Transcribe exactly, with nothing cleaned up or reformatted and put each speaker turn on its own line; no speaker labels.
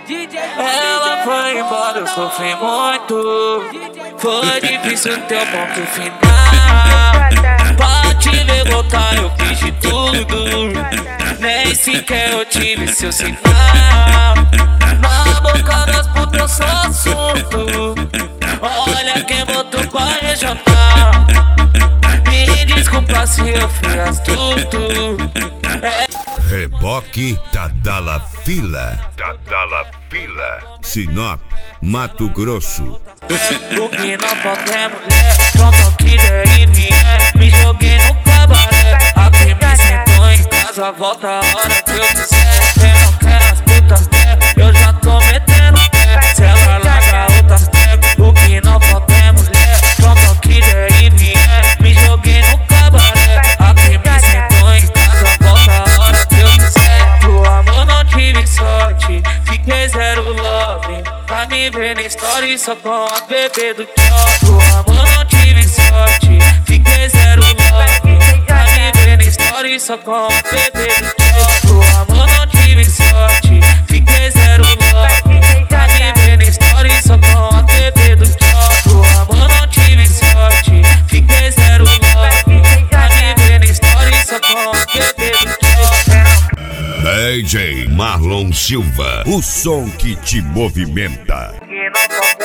Ela foi embora, eu sofri muito. Foi difícil ter um ponto final. Pra te ver voltar eu fiz de tudo. Nem sequer eu tive seu sinal. Na boca das putas eu sou assunto. Olha quem botou pra regional. Me desculpa se eu fiz tudo. É.
Reboque Tadala Fila. Tadala Fila. Sinop, Mato Grosso.
O que não pode é mulher. Como quiser e vier. Me joguei no cabaré. Aqui me sentou em casa. Volta a hora que eu quiser. Eu não quero as putas dela. Eu já tô metendo pé. Se ela larga outras pega. O que não pode é mulher. Como quiser e vier. Me joguei no cabaré. Aqui me sentou em casa. Volta a hora que eu quiser. Pro amor não tive sorte. Fiquei zero love. Pra me ver na story só com a bebê do tchau. Pro amor não tive sorte. Fiquei zero love. Pra me ver na story só com a bebê do tchau. Pro amor não tive sorte. Fiquei zero love. Pra me ver na story só com a bebê do tchau. Pro amor não tive sorte. Fiquei zero love. Pra me ver na story só com a bebê do tchau.
D J Marlon Silva, o som que te movimenta.
Que não